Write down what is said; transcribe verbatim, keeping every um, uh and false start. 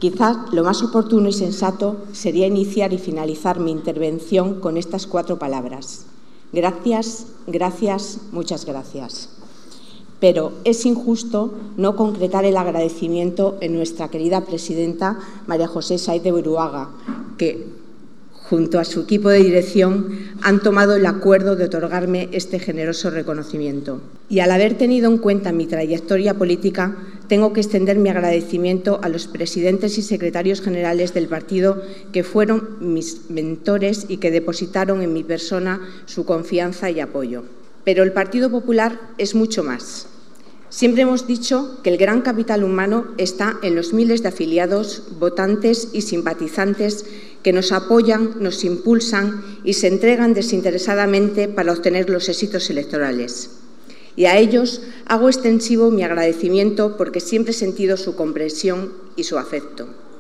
Quizás lo más oportuno y sensato sería iniciar y finalizar mi intervención con estas cuatro palabras. Gracias, gracias, muchas gracias. Pero es injusto no concretar el agradecimiento en nuestra querida presidenta María José Saez de Buruaga, que, junto a su equipo de dirección, han tomado el acuerdo de otorgarme este generoso reconocimiento. Y al haber tenido en cuenta mi trayectoria política, tengo que extender mi agradecimiento a los presidentes y secretarios generales del partido que fueron mis mentores y que depositaron en mi persona su confianza y apoyo. Pero el Partido Popular es mucho más. Siempre hemos dicho que el gran capital humano está en los miles de afiliados, votantes y simpatizantes que nos apoyan, nos impulsan y se entregan desinteresadamente para obtener los éxitos electorales. Y a ellos hago extensivo mi agradecimiento porque siempre he sentido su comprensión y su afecto.